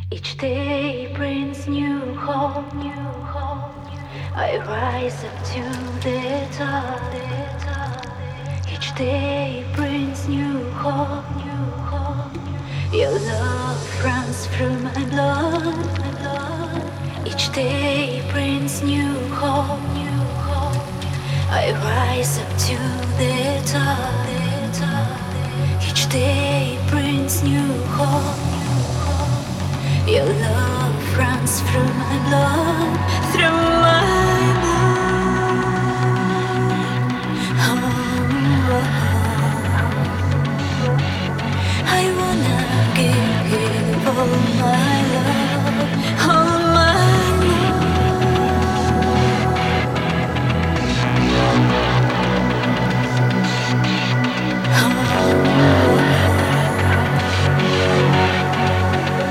Each day brings new hope, new hope. I rise up to the top. Each day brings new hope, new hope. Your love runs through my blood, my blood. Each day brings new hope, new hope. I rise up to the top, the top. Each day brings new hope, new hope. Your love runs through my blood, through my blood. I wanna give all my